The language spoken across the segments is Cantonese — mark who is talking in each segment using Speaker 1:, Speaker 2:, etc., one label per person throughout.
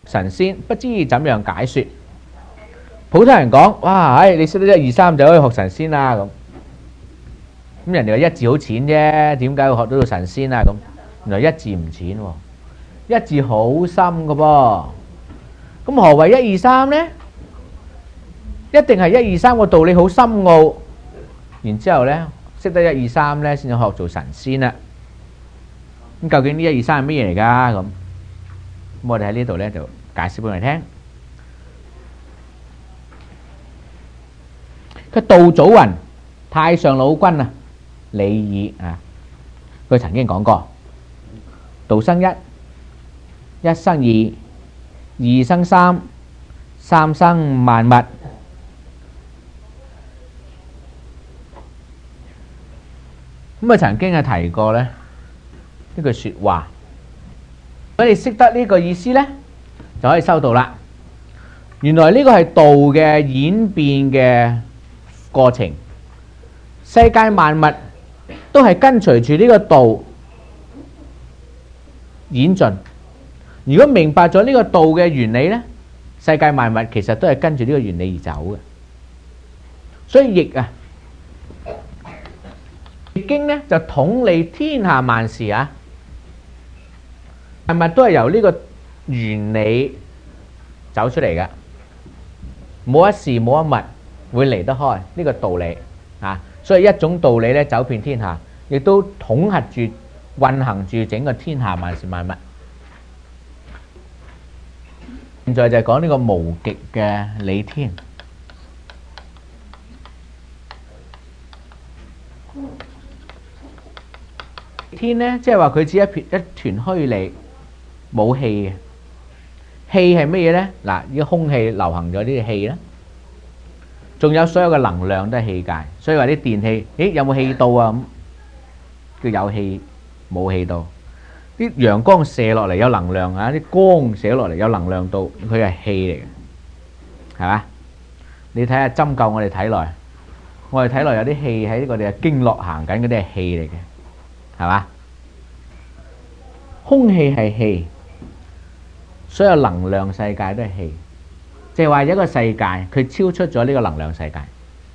Speaker 1: 神仙，不知怎樣解說。普通人講：哇，你識得1、2、3就可以學神仙啦咁。咁人哋話1字好淺啫，點解會學到神仙啊咁？原來1字唔淺喎，1字好深㗎噃。咁何謂1、2、3呢？一定係1、2、3個道理好深奧，然之後呢，識得1、2、3呢先至學做神仙啦。咁究竟呢1、2、3係乜嘢嚟㗎？咁我哋喺呢度呢就解釋俾你聽。佢道祖云：太上老君啊，你耳啊！佢曾經講過：道生一，一生二，二生三，三生萬物。咁啊，曾經係提過咧呢句説話。如果你識得呢個意思呢，就可以收到啦。原來呢個係道嘅演變嘅過程，世界萬物都係跟隨住呢個道演進。如果明白咗呢個道嘅原理呢，世界萬物其實都係跟住呢個原理而走嘅。所以易啊，易經呢就統理天下萬事啊，萬物都係由呢個原理走出嚟嘅，冇一事冇一物會離得開呢個道理啊。所以一種道理咧走遍天下，亦都統合住運行住整個天下萬事萬物。現在就係講呢個無極嘅理天。天呢，即係話佢只一團虛理，冇氣嘅。氣係乜嘢呢？嗱，依個空氣流行咗呢啲氣啦，仲有所有嘅能量都係氣界。所以話啲電器，咦有冇氣到啊？咁叫有氣冇氣到。啲陽光射落嚟有能量啊，啲光射落嚟有能量度，佢係氣嚟嘅，係嘛？你睇下針灸我哋體內，我哋體內有啲氣喺我哋嘅經絡行緊，嗰啲係氣嚟嘅，係嘛？空氣係氣，所有能量世界都係氣，即係話一個世界佢超出咗呢個能量世界，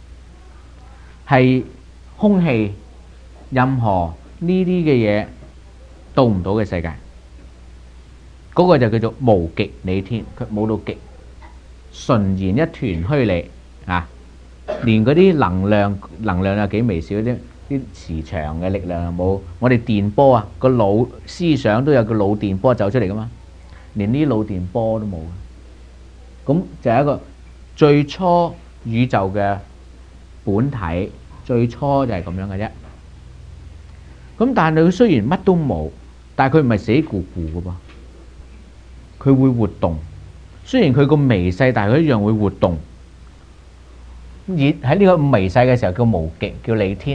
Speaker 1: 係空氣任何呢啲嘅嘢到唔到嘅世界，嗰個就叫做無極理天。佢冇到極，純然一團虛理啊！連嗰啲能量有幾微小啲磁場嘅力量又冇。我哋電波啊，個腦思想都有個腦電波走出嚟噶嘛，連呢啲腦電波都冇。咁就係一個最初宇宙嘅本體，最初就係咁樣嘅啫。咁但係佢雖然乜都冇，但係佢唔係死咕咕嘅噃，佢會活動。雖然佢個微細，但係佢一樣會活動。而喺呢個微細嘅時候叫無極，叫理天，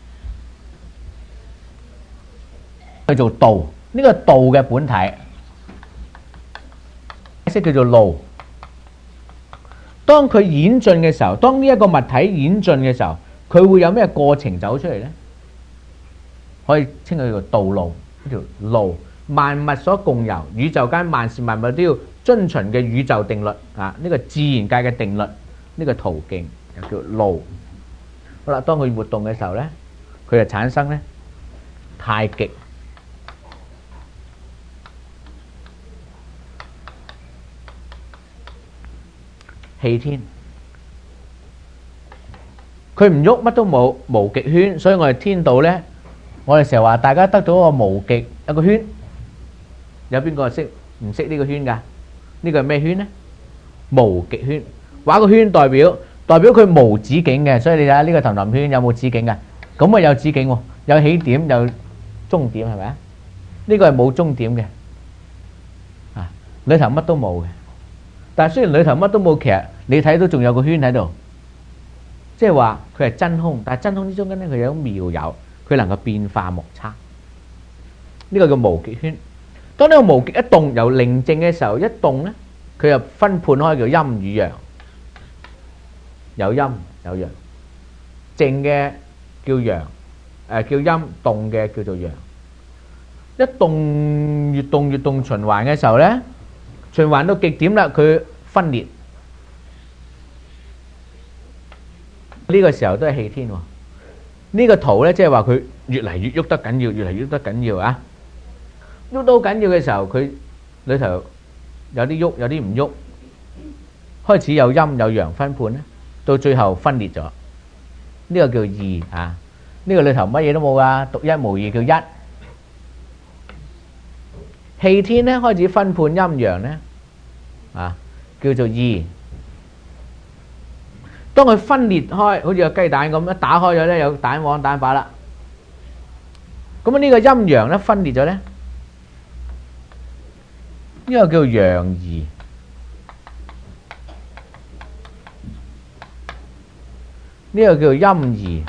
Speaker 1: 叫做道。呢個道嘅本體，即叫做路。當佢演進嘅時候，當呢一個物體演進嘅時候，佢會有咩過程走出嚟呢？可以稱佢做道路，呢條路，萬物所共有，宇宙間萬事萬物都要遵循嘅宇宙定律啊！呢個自然界嘅定律，呢個途徑又叫路。好啦，當佢活動嘅時候呢，佢就產生呢太極。氣天，佢唔喐，乜都冇，無極圈。所以我哋天道呢，我哋成日話大家得到一個無極一個圈，有邊個識唔識呢個圈噶？呢個係咩圈呢？無極圈，畫個圈代表佢無止境嘅。所以你睇下呢個氹氹圈有冇止境噶？咁啊有止境喎，有起點有終點，係咪啊？呢個係冇終點嘅，啊裏頭乜都冇嘅。但係雖然裏頭乜都冇，其實你睇到仲有個圈喺度，即係話佢係真空。但係真空之中間咧，佢有妙有，佢能夠變化莫測。呢個叫無極圈。當呢個無極一動，由寧靜嘅時候一動咧，佢又分判開叫陰與陽，有陰有陽，靜嘅叫陽，叫陰，動嘅叫做陽。一動越動越動循環嘅時候咧， 循環到極點啦，佢分裂。呢個時候都係氣天喎。呢個圖咧，即係話佢越嚟越喐得緊要，越嚟越喐得緊要啊！喐到緊要嘅時候，佢裏頭有啲喐，有啲唔喐，開始有陰有陽分判咧，到最後分裂咗。呢個叫二啊！呢個裏頭乜嘢都冇噶，獨一無二叫一。氣天咧開始分判陰陽咧啊，叫做二。當佢分裂開，好似個雞蛋咁，一打開咗咧，有蛋黃蛋白啦。咁啊，呢個陰陽咧分裂咗咧，呢個叫陽儀，呢個叫陰儀。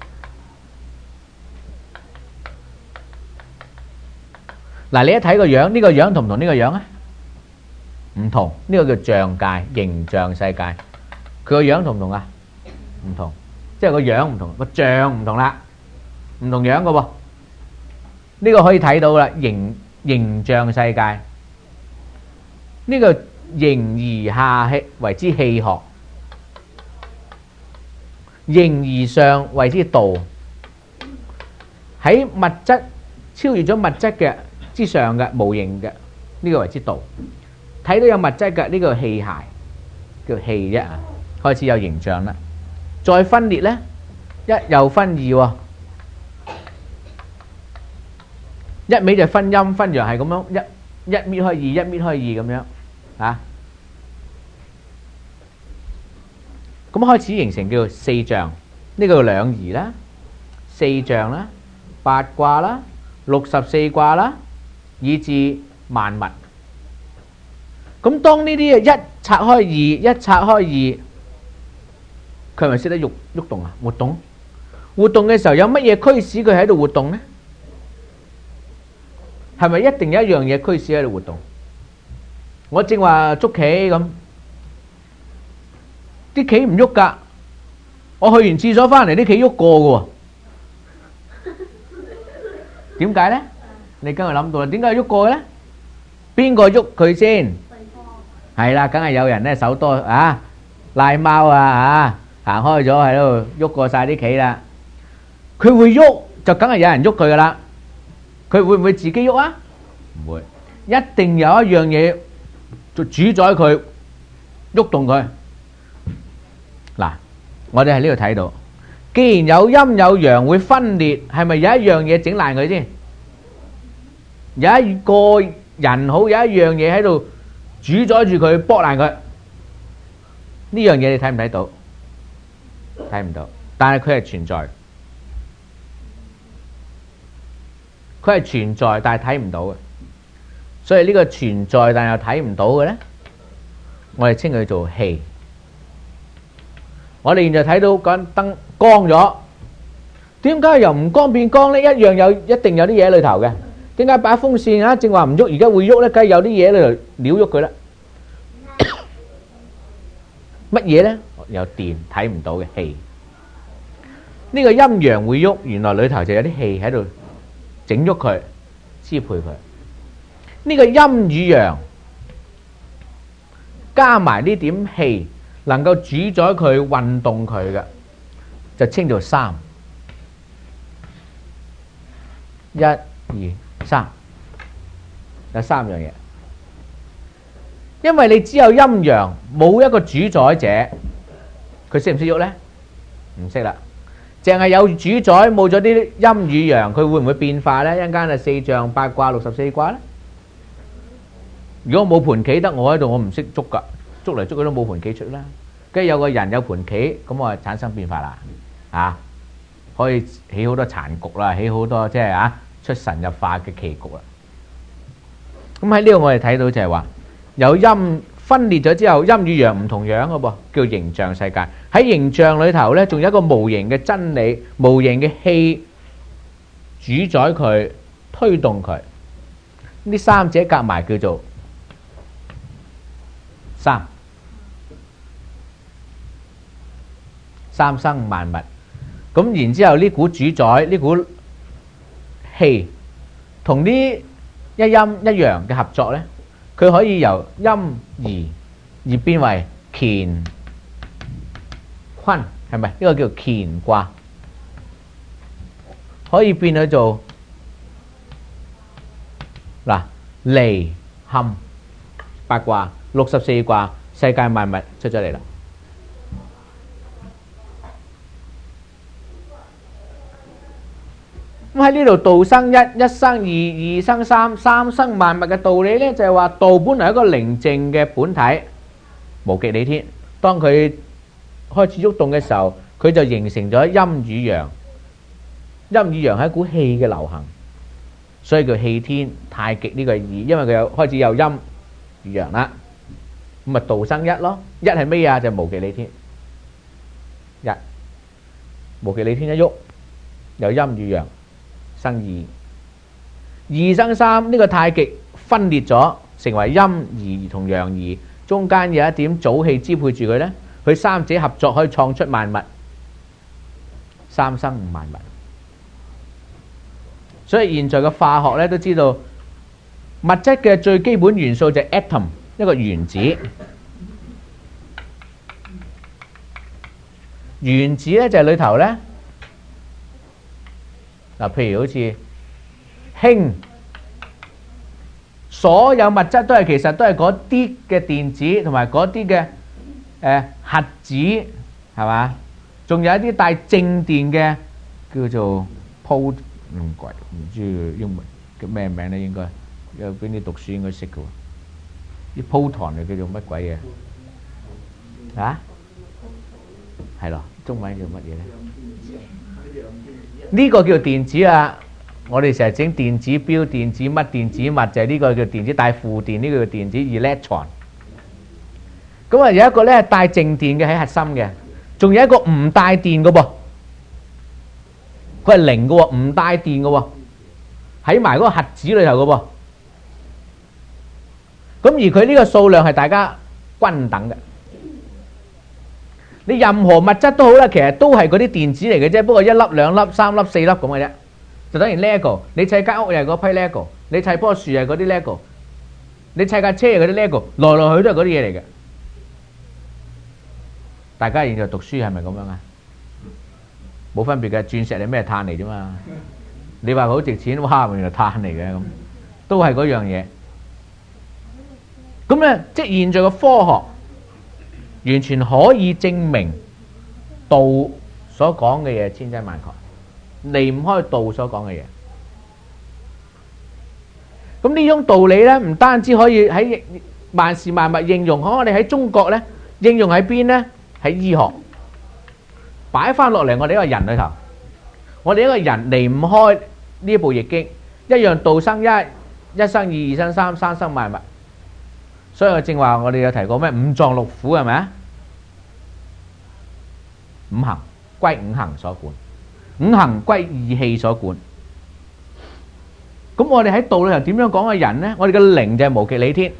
Speaker 1: 嗱，你一睇個樣，呢個樣同唔同呢個樣啊？唔同，呢個叫象界，形象世界。佢個樣同唔同啊？唔同，即係個樣唔同，個像唔同啦，唔同樣噶喎。呢個可以睇到啦，形象世界。呢個形而下氣為之氣學，形而上為之道。喺物質超越咗物質嘅之上嘅無形嘅，呢個為之道。睇到有物質嘅呢個器械叫氣啫啊，開始有形象啦。再分裂咧，一又分二喎，一味就分陰分陽，係咁樣一搣開二，一搣開二咁樣啊。咁開始形成叫四象，呢個叫兩儀啦、四象啦、八卦啦、64卦啦，以至萬物。咁當呢啲一拆開二，一拆開二，佢係咪識得喐動啊？活動，活動嘅時候有乜嘢驅使佢喺度活動呢？係咪一定有一樣嘢驅使喺度活動？我正話捉棋咁，啲棋唔喐噶，我去完廁所翻嚟，啲棋喐過嘅喎。點解呢？你梗係諗到啦，點解喐過嘅呢？邊個喐佢先？係啦，梗係有人咧手多啊，賴貓啊行開咗喺度喐過晒啲棋啦。佢會喐就梗係有人喐佢噶啦。佢會唔會自己喐啊？唔會，一定有一樣嘢就主宰佢喐動佢。嗱，我哋喺呢度睇到，既然有陰有陽會分裂，係咪有一樣嘢整爛佢先？有一個人好，有一樣嘢喺度主宰住佢，剝爛佢。呢樣嘢你睇唔睇到？睇唔到，但係佢係存在。佢係存在，但係睇唔到嘅。所以呢個存在但又睇唔到嘅咧，我哋稱佢做氣。我哋現在睇到盞燈光咗，點解由唔光變光咧？一樣有，一定有啲嘢喺裏頭嘅。點解把風扇啊正話唔喐，而家會喐咧？梗係有啲嘢喺裏頭撩喐佢啦。乜嘢咧？有電睇唔到嘅氣。呢個陰陽會喐，原來裏頭就有啲氣喺度整喐佢，支配佢。呢個陰與陽加埋呢點氣，能夠主宰佢運動佢嘅，就稱做三。一、二、三，有三樣嘢。因為你只有陰陽，冇一個主宰者，佢識唔識喐呢？唔識啦。淨係有主宰，冇咗啲陰與陽，佢會唔會變化呢？一陣間係四象、八卦、64卦呢？如果冇盤棋得我喺度，我唔識捉噶，捉嚟捉去都冇盤棋出啦。跟住有個人有盤棋，咁我產生變化啦，啊，可以起好多殘局啦，起好多即係啊出神入化嘅棋局啦。咁喺呢度我哋睇到就係話有陰分裂咗之後，陰與陽唔同樣嘅噃，叫形象世界。喺形象裏頭呢，仲有一個無形嘅真理，無形嘅氣主宰佢，推動佢。呢三者夾埋叫做三，三生萬物。咁然之後呢股主宰，呢股氣同呢一陰一陽嘅合作呢， 佢可以由陰而變為乾坤，係咪？呢個叫乾卦，可以變去做嗱離坎八卦64卦，世界萬物出咗嚟啦。咁喺呢度道生一，一生二，二生三，三生萬物嘅道理呢，就係話道本來係一個寧靜嘅本體，無極理天。當佢開始喐動嘅時候，佢就形成咗陰與陽。陰與陽係一股氣嘅流行，所以叫氣天。太極呢個義，因為佢開始有陰與陽啦。咁咪道生一咯。一係咩啊？就係無極理天。一無極理天一喐，有陰與陽。生二，二生三，呢個太極分裂咗，成為陰儀同陽儀，中間有一點早氣支配住佢呢，佢三者合作可以創出萬物，三生萬物。所以現在嘅化學呢都知道，物質嘅最基本元素就係 atom， 一個原子。原子呢就係裏頭呢。嗱，譬如好似氫，所有物質都係其實都係嗰啲嘅電子同埋嗰啲嘅核子，係嘛？仲有一啲帶正電嘅叫做 proton，唔知英文叫咩名咧？應該有邊啲讀書應該識嘅喎。啲 proton 就叫做乜鬼嘢？啊？係咯，中文叫乜嘢咧？呢個叫電子啊！我哋成日整電子錶、電子乜、電子物，就係呢個叫電子帶負電，呢個叫電子 electron。咁啊，有一個咧帶正電嘅喺核心嘅，仲有一個唔帶電嘅噃，佢係零嘅喎，唔帶電嘅喎，喺埋嗰個核子裏頭嘅噃。咁而佢呢個數量係大家均等嘅。你任何物質都好啦，其實都係嗰啲電子嚟嘅啫，不過一粒、兩粒、三粒、四粒咁嘅啫，就等於 Lego。你砌間屋又係嗰批 Lego，你砌棵樹係嗰啲 Lego，你砌架車係嗰啲 Lego，來來去都係嗰啲嘢嚟嘅。大家現在讀書係咪咁樣啊？冇分別嘅，鑽石係咩碳嚟啫嘛？你話佢好值錢，哇，原來碳嚟嘅咁，都係嗰樣嘢。咁咧，即係現在嘅科學。完全可以證明道所講嘅嘢千真萬確，離唔開道所講嘅嘢。咁呢種道理呢，唔單止可以喺萬事萬物應用，我哋喺中國呢，應用喺邊呢？喺醫學擺翻落嚟，我哋一個人裏頭，我哋一個人離唔開呢一部易經，一樣道生一，一生二，二生三，三生萬物。所以我正話我哋有提過咩五臟六腑係咪啊？五行歸五行所管，五行歸二氣所管。咁我哋喺道裏頭點樣講嘅人呢？我哋嘅靈就係無極理天，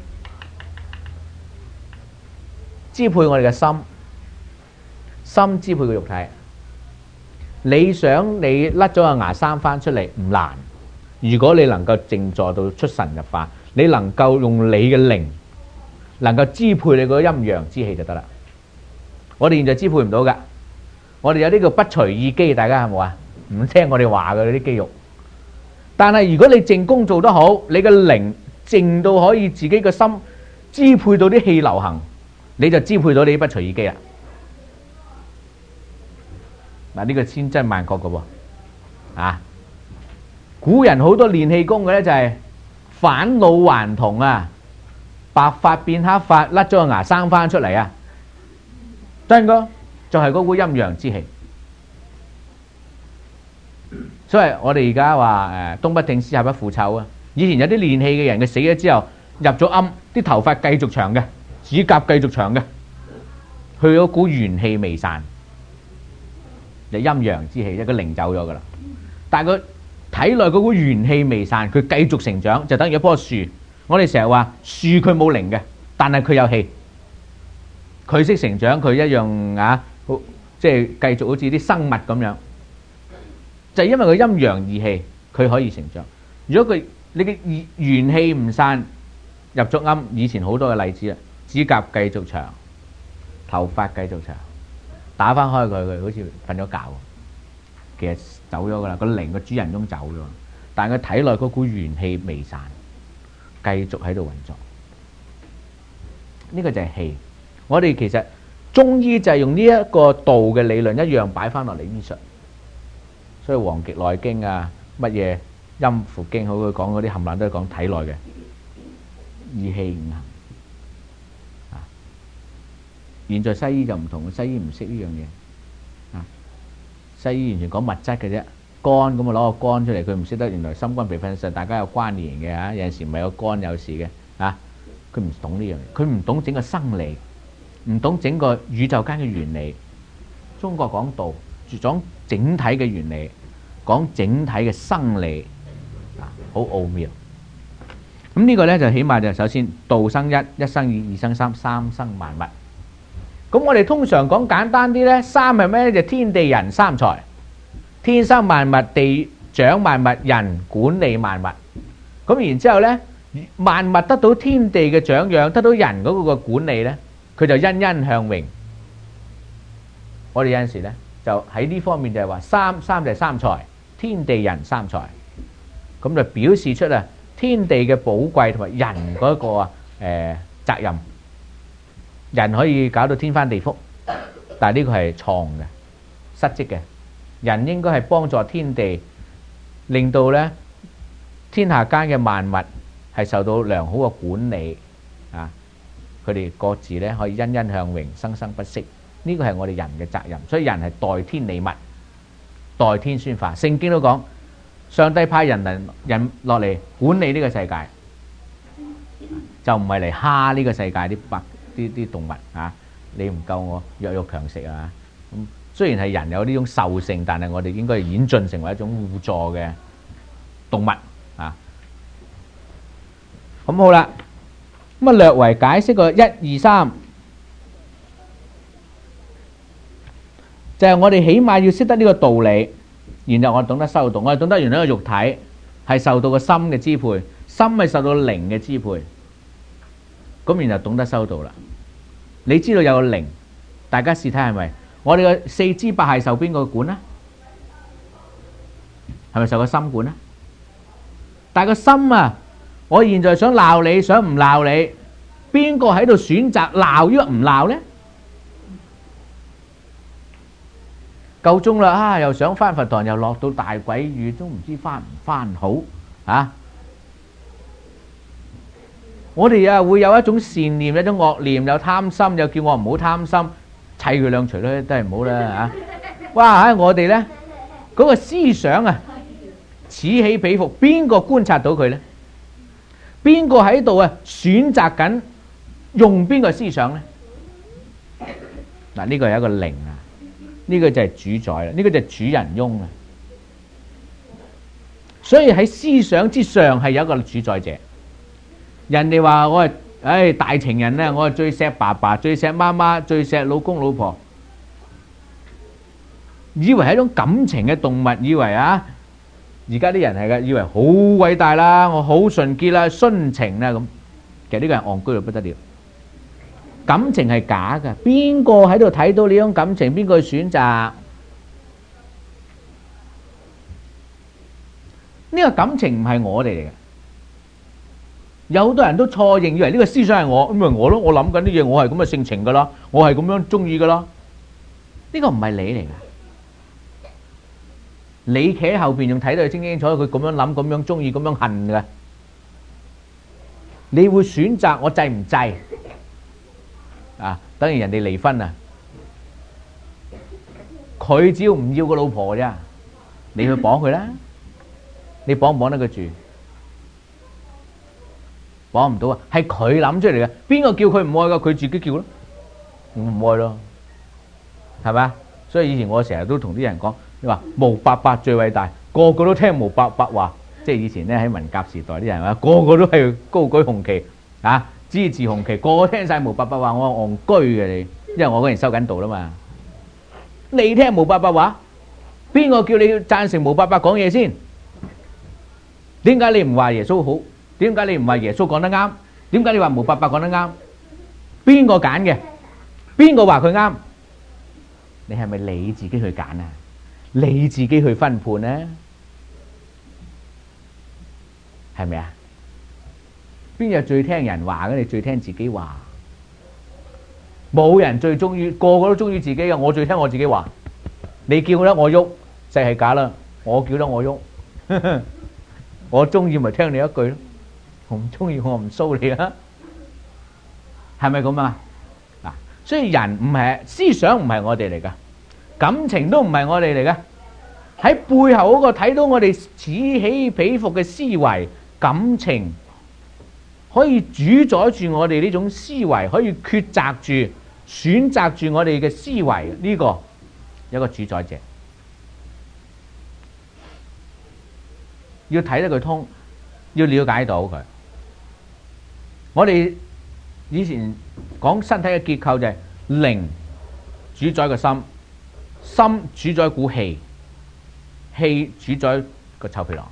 Speaker 1: 支配我哋嘅心，心支配個肉體。你想你甩咗個牙生翻出嚟唔難，如果你能夠靜坐到出神入化，你能夠用你嘅靈能夠支配你個陰陽之氣就得啦。我哋現在支配唔到噶，我哋有呢個不隨意肌，大家有冇啊？唔聽我哋話嘅啲肌肉。但係如果你靜功做得好，你嘅靈靜到可以自己個心支配到啲氣流行，你就支配到你啲不隨意肌啦。嗱，呢個千真萬確嘅喎。啊，古人好多練氣功嘅咧就係返老還童啊，白髮變黑髮，甩咗個牙生翻出嚟啊！真噶，就係嗰股陰陽之氣。所以我哋而家話冬不挺屍，夏不腐臭啊！以前有啲練氣嘅人，佢死咗之後入咗庵，啲頭髮繼續長嘅，指甲繼續長嘅，佢嗰股元氣未散，就陰陽之氣，一個靈走咗噶啦。但係佢體內嗰股元氣未散，佢繼續成長，就等於一棵樹。我哋成日話樹佢冇靈嘅，但係佢有氣，佢識成長，佢一樣啊，即係繼續好似啲生物咁樣。就係因為佢陰陽二氣，佢可以成長。如果佢你嘅元氣唔散， 入咗庵，以前好多嘅例子啊，指甲繼續長，頭髮繼續長，打翻開佢，佢好似瞓咗覺，其實走咗噶啦，個靈個主人翁走咗，但係佢體內嗰股元氣未散，繼續喺度運作。呢個就係氣。我哋其實中醫就係用呢一個道嘅理論一樣擺翻落嚟醫術，所以《黃極內經》啊，乜嘢陰符經好，佢講嗰啲冚唪唥都係講體內嘅意氣五行。現在西醫就唔同，西醫唔識呢樣嘢。西醫完全講物質嘅啫，肝咁啊攞個肝出嚟，佢唔識得原來心肝脾肺腎大家有關聯嘅嚇，有陣時唔係個肝有事嘅嚇，佢唔懂呢樣嘢，佢唔懂整個生理，唔懂整個宇宙間嘅原理。中國講道，講整體嘅原理，講整體嘅生理，好奧妙。咁呢個咧就起碼就首先道生一，一生二，二生三，三生萬物。咁我哋通常講簡單啲咧，三係咩咧？就天地人三才，天生萬物，地長萬物，人管理萬物。咁然之後咧，萬物得到天地嘅長養，得到人嗰個管理咧，佢就欣欣向榮。我哋有陣時咧就喺呢方面就係話三就係三才，天地人三才，咁就表示出啊天地嘅寶貴同埋人嗰個責任。人可以搞到天翻地覆，但係呢個係錯誤嘅、失職嘅。人應該係幫助天地，令到咧天下間嘅萬物係受到良好嘅管理啊！佢哋各自咧可以欣欣向榮、生生不息。呢個係我哋人嘅責任，所以人係代天理物、代天宣化。聖經都講，上帝派人落嚟管理呢個世界，就唔係嚟蝦呢個世界啲動物啊！你唔夠我弱肉強食啊！咁雖然係人有呢種獸性，但係我哋應該演進成為一種互助嘅動物啊！咁好啦，咁啊略為解釋個一二三，就係我哋起碼要識得呢個道理，然後我懂得修道，我哋懂得原來個肉體係受到個心嘅支配，心係受到靈嘅支配。咁然後懂得修道啦。你知道有個靈，大家試睇係咪？我哋嘅四肢百骸受邊個管啊？係咪受個心管啊？但係個心啊，我現在想鬧你，想唔鬧你，邊個喺度選擇鬧與唔鬧呢？夠鐘啦啊！又想返佛堂，又落到大鬼雨，都唔知返唔返好啊！我哋啊會有一種善念，一種惡念，有貪心，又叫我唔好貪心，砌佢兩錘咧都係唔好啦嚇！哇喺我哋咧嗰個思想啊此起彼伏，邊個觀察到佢咧？邊個喺度啊選擇緊用邊個思想咧？嗱，呢個係一個靈啊，呢個就係主宰啦，呢個就係主人翁啊。所以喺思想之上係有一個主宰者。人哋話我係大情人咧，我係最錫爸爸、最錫媽媽、最錫老公老婆，以為係一種感情嘅動物，以為啊，而家啲人係嘅，以為好偉大啦，我好純潔啦、殉情啦咁，其實呢個係戇居到不得了。感情係假嘅，邊個喺度睇到呢種感情？邊個去選擇？呢個感情唔係我哋嚟嘅。有好多人都錯認，以為呢個思想係我，咁咪我咯，我諗緊啲嘢，我係咁嘅性情噶啦，我係咁樣中意噶啦。呢個唔係你嚟噶，你企喺後邊仲睇到佢清清楚楚，佢咁樣諗、咁樣中意、咁樣恨嘅。你會選擇我制唔制啊？等於人哋離婚啊，佢只要唔要個老婆啫，你去綁佢啦，你綁唔綁得佢住？綁唔到啊！係佢諗出嚟嘅，邊個叫佢唔愛噶？佢自己叫咯，唔愛咯，係咪啊？所以以前我成日都同啲人講，你話毛伯伯最偉大，個個都聽毛伯伯話。即係以前咧喺文革時代啲人話，個個都係高舉紅旗啊，支持紅旗，個個聽晒毛伯伯話，我戇居嘅你，因為我嗰陣收緊道啦嘛。你聽毛伯伯話，邊個叫你贊成毛伯伯講嘢先？點解你唔話耶穌好？點解你唔話耶穌講得啱？ 點解你話毛伯伯講得啱？邊個揀嘅？邊個話佢啱？你係咪你自己去揀啊？你自己去分判呢？係咪啊？邊有最聽人話嘅？你最聽自己話。冇人最中意，個個都中意自己嘅。我最聽我自己話。你叫得我喐，就係假啦。我叫得我喐，我中意咪聽你一句咯。我唔中意我唔騷你啊。係咪咁啊？嗱，所以人唔係思想，唔係我哋嚟噶，感情都唔係我哋嚟噶。喺背後嗰個睇到我哋此起彼伏嘅思維感情，可以主宰住我哋呢種思維，可以抉擇住選擇住我哋嘅思維，呢個有一個主宰者，要睇得佢通，要了解到佢。我哋以前講身體嘅結構就係靈主宰個心，心主宰股氣，氣主宰個臭皮囊。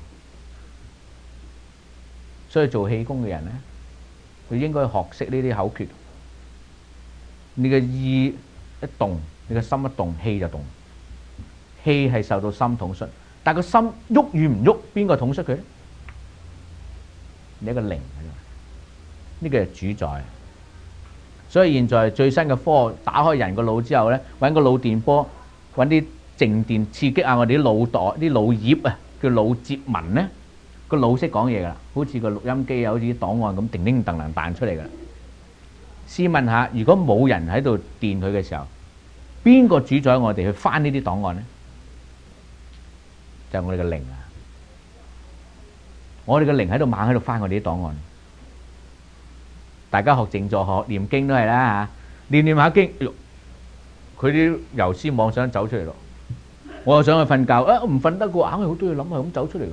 Speaker 1: 所以做氣功嘅人咧，佢應該學識呢啲口訣。你嘅意一動，你嘅心一動，氣就動。氣係受到心統率，但係個心喐與唔喐，邊個統率佢咧？你一個靈喺度，呢個係主宰。所以現在最新嘅科學，打開人個腦之後咧，揾個腦電波，揾啲靜電刺激下我哋啲腦袋、啲腦葉啊，叫腦接紋咧，個腦識講嘢噶啦，好似個錄音機啊，好似啲檔案咁，叮叮噹噹彈出嚟噶啦。試問下，如果冇人喺度電佢嘅時候，邊個主宰我哋去翻呢啲檔案咧？就係我哋嘅靈啊！我哋嘅靈喺度猛喺度翻我哋啲檔案。大家學靜坐、學念經都係啦嚇，念念下經，佢啲遊思妄想走出嚟咯。我又想去瞓覺，啊唔瞓得嘅，硬係好多嘢諗，係咁走出嚟。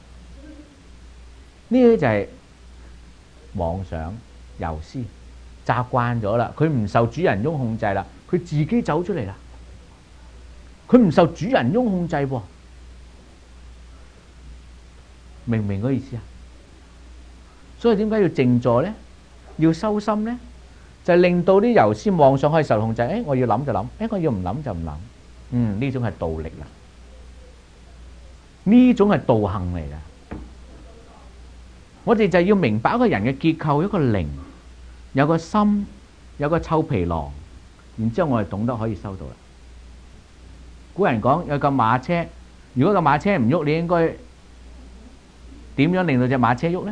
Speaker 1: 呢啲就係妄想、遊思，習慣咗啦。佢唔受主人翁控制啦，佢自己走出嚟啦。佢唔受主人翁控制喎，明唔明嗰意思啊？所以點解要靜坐咧？要收心咧，就係令到啲遊思妄想可以受控制。我要諗就諗，我要唔諗就唔諗。呢種係道力啦，呢種係道行嚟噶。我哋就要明白一個人嘅結構，一個靈，有個心，有個臭皮囊，然之後我哋懂得可以收到啦。古人講有架馬車，如果架馬車唔喐，你應該點樣令到隻馬車喐咧？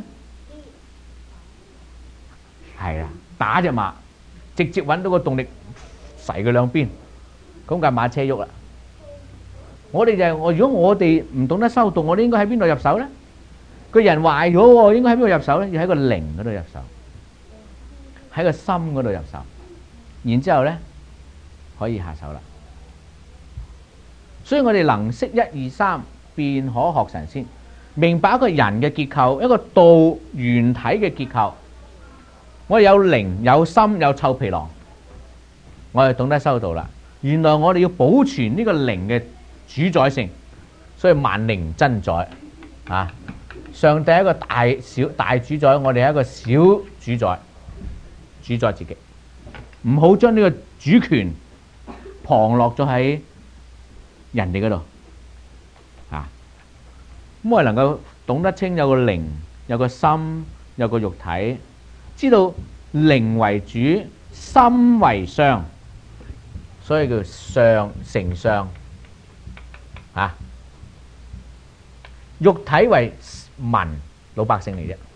Speaker 1: 係啦，打隻馬，直接揾到個動力，駛佢兩邊，咁架馬車喐啦。我哋就係如果我哋唔懂得修道，我哋應該喺邊度入手咧？個人壞咗喎，應該喺邊度入手咧？要喺個靈嗰度入手，喺個心嗰度入手，然之後咧可以下手啦。所以我哋能識一二三，便可學神仙。明白一個人嘅結構，一個道原體嘅結構。我哋有靈、有心、有臭皮囊，我哋懂得修道啦。原來我哋要保存呢個靈嘅主宰性，所以萬靈真宰啊！上帝係一個大主宰，我哋係一個小主宰，主宰自己，唔好將呢個主權旁落咗喺人哋嗰度啊！咁我哋能夠懂得清有個靈、有個心、有個肉體。知道靈為主，心為相，所以叫相成相啊。肉體為民，老百姓嚟啫。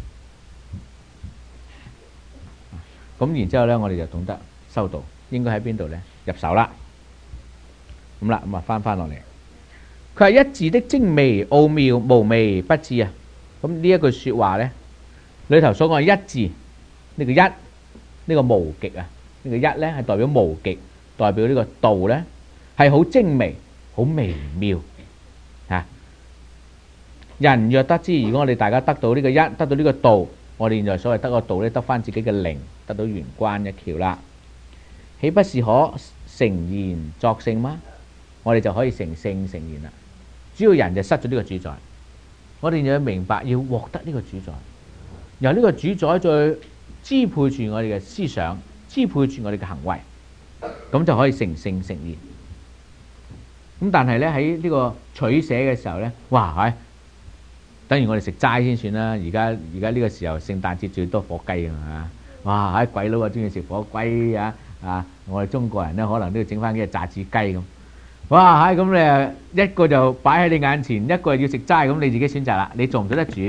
Speaker 1: 咁然之後咧，我哋就懂得修道，應該喺邊度咧？入手啦。咁啦，咁啊翻落嚟，佢係一字的精微奧妙，無微不至啊。咁呢一句說話咧。裏頭所講嘅一字，呢個一，呢個無極啊，呢個一咧係代表無極，代表呢個道咧係好精微、好微妙嚇。人若得之，如果我哋大家得到呢個一，得到呢個道，我哋現在所謂得個道咧，得翻自己嘅靈，得到玄關一竅啦，豈不是可成賢作聖嗎？我哋就可以成聖成賢啦。主要人就失咗呢個主宰，我哋就要明白要獲得呢個主宰。由呢個主宰再支配住我哋嘅思想，支配住我哋嘅行為，咁就可以成聖成義。咁但係咧喺呢個取捨嘅時候咧，哇係，等於我哋食齋先算啦。而家呢個時候聖誕節最多火雞啊嘛，哇係鬼佬啊中意食火雞啊，我哋中國人咧可能都要整翻幾隻炸子雞咁。哇係咁你一個就擺喺你眼前，一個要食齋，咁你自己選擇啦。你做唔做得煮？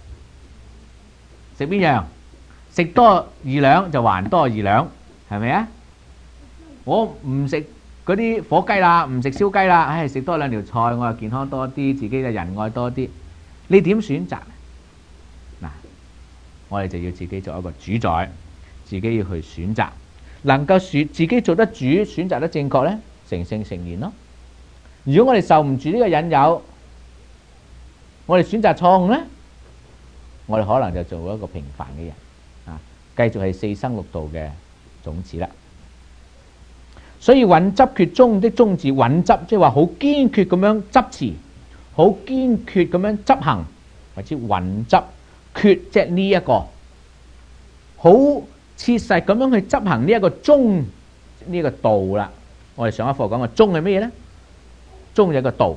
Speaker 1: 食邊樣？食多2兩就還多2兩，係咪啊？我唔食嗰啲火雞啦，唔食燒雞啦，唉，食多2條菜，我又健康多啲，自己嘅仁愛多啲。你點選擇？嗱，我哋就要自己做一個主宰，自己要去選擇，能夠自己做得主，選擇得正確呢，成聖成賢咯。如果我哋受唔住呢個引誘，我哋選擇錯誤呢，我哋可能就做一個平凡嘅人啊，繼續係4生6道嘅種子啦。所以允執厥中的中字，允執即係話好堅決咁樣執持，好堅決咁樣執行，或者允執厥即係呢一個好切實咁樣去執行呢一個中呢個道啦。我哋上一課講嘅中係咩嘢呢？中有一個道，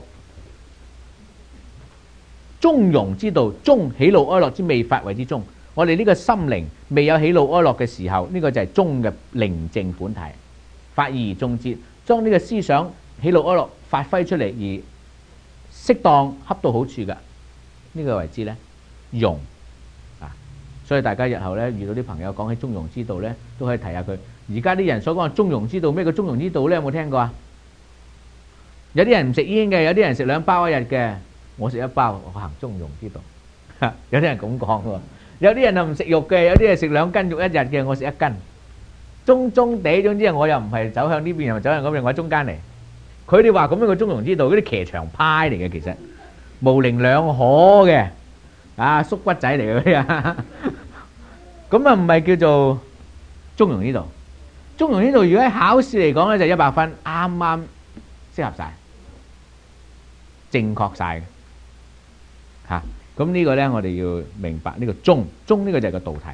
Speaker 1: 中庸之道，中喜怒哀樂之未發為之中。我哋呢個心靈未有喜怒哀樂嘅時候，呢個就係中嘅寧靜本體。發意而中節，將呢個思想喜怒哀樂發揮出嚟而適當恰到好處嘅，呢個為之呢庸啊。所以大家日後呢遇到啲朋友講起中庸之道呢，都可以提下佢。而家啲人所講嘅中庸之道，咩叫中庸之道呢？有冇聽過啊？有啲人唔食煙嘅，有啲人食2包一日嘅，我食1包，我行中庸之道。有啲人咁講喎，有啲人就唔食肉嘅，有啲人食2斤肉一日嘅，我食1斤。中中地，總之我又唔係走向呢邊，又唔係走向嗰邊，我喺中間嚟。佢哋話咁樣嘅中庸之道，嗰啲騎牆派嚟嘅，其實模棱兩可嘅，縮骨仔嚟嘅嗰啲啊。咁啊唔係叫做中庸之道。中庸之道如果喺考試嚟講咧，就100分，啱啱適合晒，正確晒嘅嚇。咁呢個咧，我哋要明白呢個中呢個就係個道體。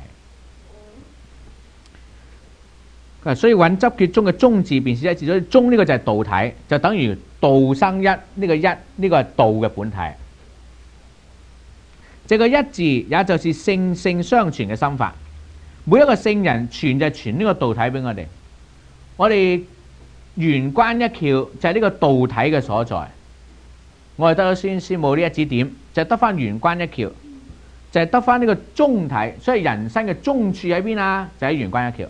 Speaker 1: 所以允執厥中嘅中字便是一字，所以中呢個就係道體，就等於道生一，呢個一呢個係道嘅本體。這個一字也就是聖聖相傳嘅心法。每一個聖人傳就係傳呢個道體俾我哋。我哋玄關一竅就係呢個道體嘅所在。我哋得咗孫師母呢一指點，就係得翻玄關一竅，就係得翻呢個中體。所以人生嘅中處喺邊啊？就喺玄關一竅。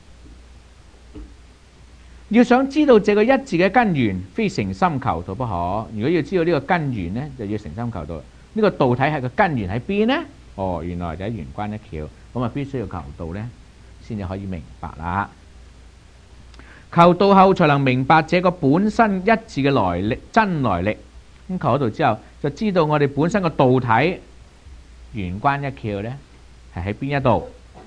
Speaker 1: 要想知道這個一字嘅根源，非誠心求道不可。如果要知道呢個根源呢，就要誠心求道。呢個道體係個根源喺邊呢？原來就喺玄關一竅。咁啊，必須要求道呢，先至可以明白啦。求道後才能明白這個本身一字嘅來歷，真來歷。咁求咗道之後，就知道我哋本身個道體玄關一竅呢係喺邊一度。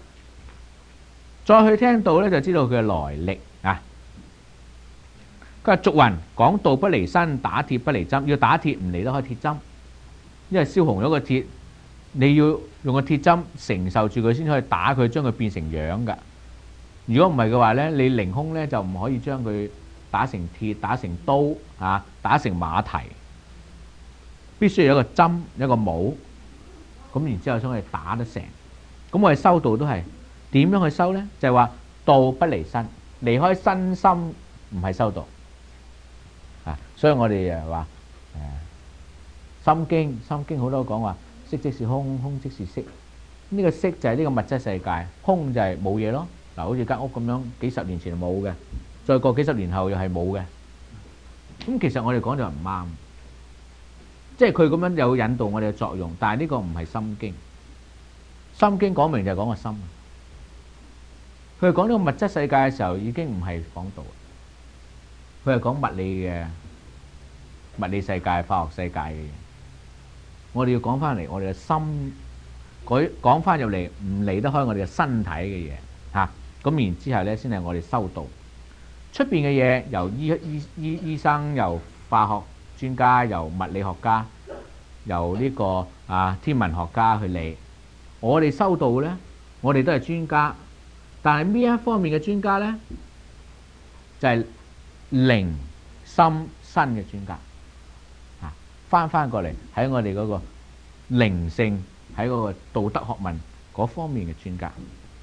Speaker 1: 再去聽道呢，就知道佢嘅來歷啊。佢話俗云講道不離身，打鐵不離針。要打鐵唔離得開鐵針，因為燒紅咗個鐵，你要用個鐵針承受住佢先可以打佢，將佢變成樣噶。如果唔係嘅話呢，你凌空呢就唔可以將佢打成鐵、打成刀打成馬蹄，必須要有一個針、一個帽，咁然之後先可以打得成。咁我哋修道都係點樣去修呢？就係話道不離身，離開身心唔係修道。所以我哋話心經好多講話色即是空，空即是色。呢個色就係呢個物質世界，空就係冇嘢咯。嗱，好似間屋咁樣，幾十年前冇嘅，再過幾十年後又係冇嘅。咁其實我哋講就唔啱，即係佢咁樣有引導我哋嘅作用，但係呢個唔係心經。心經講明就係講個心。佢係講呢個物質世界嘅時候，已經唔係講道，佢係講物理嘅。物理世界、化學世界嘅嘢，我哋要講翻嚟，我哋嘅心講翻入嚟，唔離得開我哋嘅身體嘅嘢嚇。咁然之後咧，先係我哋修道。出邊嘅嘢由醫生、由化學專家、由物理學家、由呢個天文學家去理。我哋修道咧， 我哋都係專家，但係邊一方面嘅專家呢？就係靈心身嘅專家。翻過嚟喺我哋嗰個靈性，喺嗰個道德學問嗰方面嘅專家。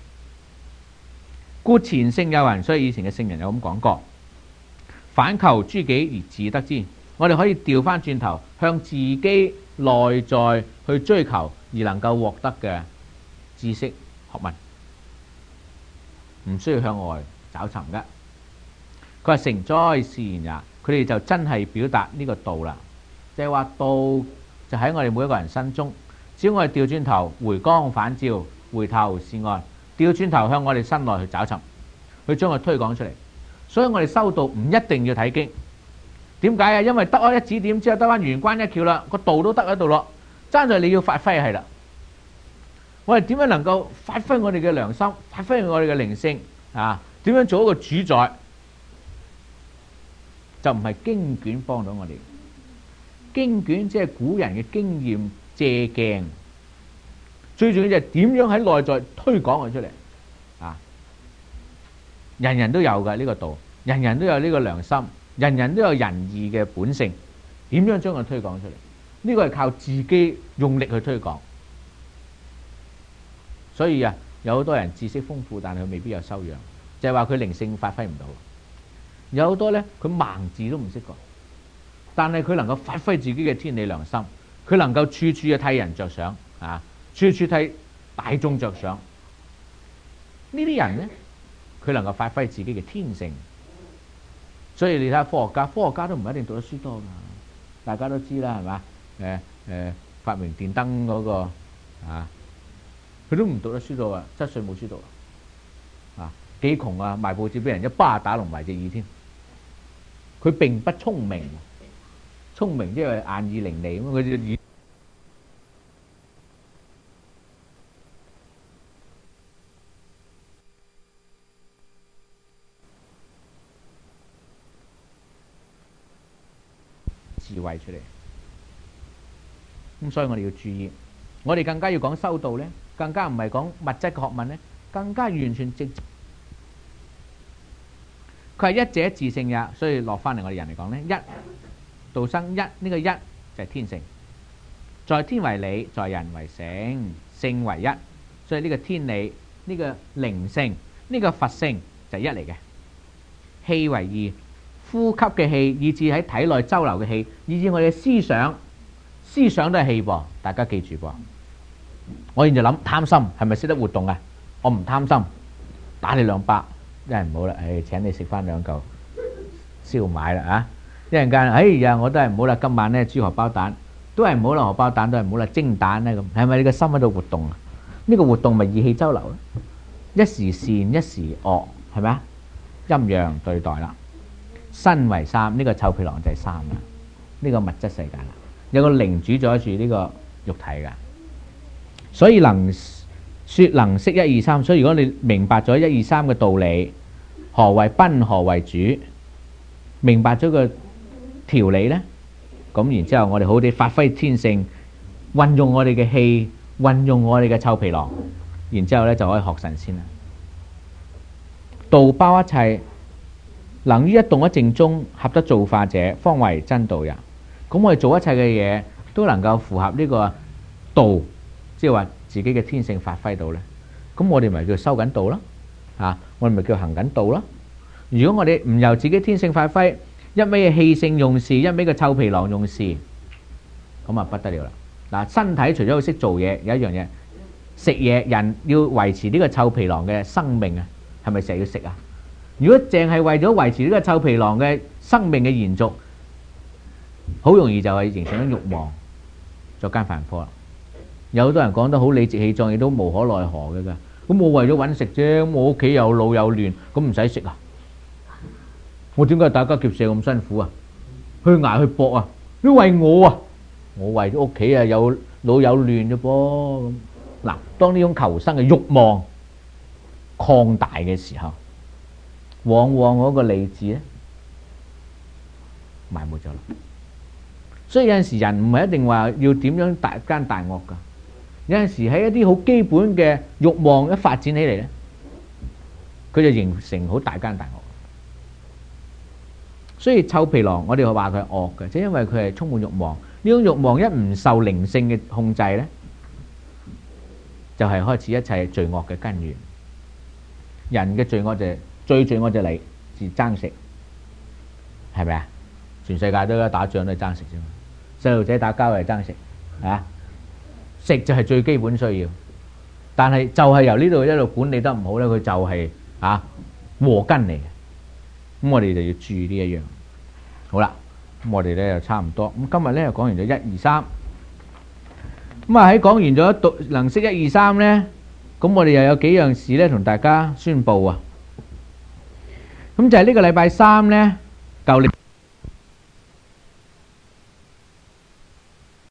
Speaker 1: 故前聖有云，所以以前嘅聖人有咁講過：反求諸己而自得之。我哋可以調翻轉頭，向自己內在去追求而能夠獲得嘅知識學問，唔需要向外找尋嘅。佢話誠哉是然也，佢哋就真係表達呢個道啦，就係話道就喺我哋每一個人心中，只要我哋調轉頭回光返照，回頭是岸，調轉頭向我哋身內去找尋，去將佢推廣出嚟。所以我哋修道唔一定要睇經，點解啊？因為得咗一指點之後，得翻玄關一竅啦，個道都得喺度咯，爭在你要發揮係啦。我哋點樣能夠發揮我哋嘅良心，發揮我哋嘅靈性啊？點樣做一個主宰？就唔係經卷幫到我哋，經卷即係古人嘅經驗借鏡，最重要就係點樣喺內在推廣佢出嚟啊！人人都有㗎呢個道，人人都有呢個良心，人人都有仁義嘅本性，點樣將佢推廣出嚟？呢個係靠自己用力去推廣。所以啊，有好多人知識豐富，但係佢未必有修養，就係話佢靈性發揮唔到。有好多呢，佢盲字都唔識講，但係佢能夠發揮自己嘅天理良心，佢能夠處處嘅替人着想啊，處處替大眾着想。呢啲人呢，佢能夠發揮自己嘅天性。所以你睇下科學家都唔一定讀得書多㗎，大家都知啦，係嘛？發明電燈嗰個啊，佢都唔讀得書多啊，7歲冇書讀啊，幾窮啊，賣報紙俾人一巴打聾埋隻耳添。佢並不聰明，聰明即係眼耳伶俐咁，佢隻耳智慧出嚟。咁所以我哋要注意，我哋更加要講修道呢，更加唔係講物質嘅學問呢，更加完全直。佢係一者自性也，所以落翻嚟我哋人嚟講呢，一道生一，呢個一就係天性，在天為理，在人為性，性為一，所以呢個天理，呢個靈性，呢個佛性就係一嚟嘅。氣為二，呼吸嘅氣，以至喺體內周流嘅氣，以至我哋嘅思想都係氣噃，大家記住噃。我現在諗貪心係咪識得活動啊？我唔貪心，打你2巴。真係唔好啦，請你食翻2嚿燒賣啦啊！一陣間，哎呀，我都係唔好啦。今晚咧豬荷包蛋都係唔好啦，荷包蛋都係唔好啦，蒸蛋咧咁，係咪你個心喺度活動啊？呢個活動咪意氣周流咯，一時善一時惡，係咪啊？陰陽對待啦。身為三，呢個臭皮囊就係三啦，呢個物質世界啦，有個靈主宰住呢個肉體噶，所以能說能識1、2、3，所以如果你明白咗1、2、3嘅道理，何為賓，何為主，明白咗個條理呢，咁然之後我哋好啲發揮天性，運用我哋嘅氣，運用我哋嘅臭皮囊，然之後呢就可以學神仙啦。道包一切，能於一動一靜中合得造化者，方為真道也。咁我哋做一切嘅嘢都能夠符合呢個道，即係話自己嘅天性發揮到呢，咁我哋咪叫修緊道咯，我哋咪叫行緊道咯。如果我哋唔由自己天性發揮，一味嘅氣性用事，一味嘅臭皮囊用事，咁啊不得了啦。嗱，身體除咗要識做嘢，有一樣嘢食嘢，人要維持呢個臭皮囊嘅生命啊，係咪成日要食啊？如果淨係為咗維持呢個臭皮囊嘅生命嘅延續，好容易就係形成咗慾望，作奸犯科啦。有好多人講得好理直氣壯，亦都無可奈何嘅㗎。咁我為咗揾食啫，我屋企有老有嫩，咁唔使食啊？我點解打家劫舍咁辛苦啊？去捱去搏啊？都為我啊！我為咗屋企啊有老有嫩啫噃。咁嗱，當呢種求生嘅慾望擴大嘅時候，往往嗰個理智咧埋沒咗啦。所以有陣時人唔係一定話要點樣大奸大惡㗎。 有陣時喺一啲好基本嘅慾望一發展起嚟咧，佢就形成好大奸大惡。所以臭皮囊我哋話佢係惡嘅，即係因為佢係充滿慾望。呢種慾望一唔受靈性嘅控制咧，就係開始一切罪惡嘅根源。人嘅罪惡就係最罪惡就係爭食，係咪啊？全世界都打仗都係爭食啫嘛。細路仔打交係爭食，啊，食就係最基本需要。但係就係由呢度一路管理得唔好咧，佢就係禍根嚟嘅。咁我哋就要注意呢一樣。好啦，咁我哋咧就差唔多。咁今日咧就講完咗1、2、3。咁喺講完咗能識1、2、3咧，咁我哋又有幾樣事咧同大家宣佈啊。咁就係呢個禮拜3咧，舊曆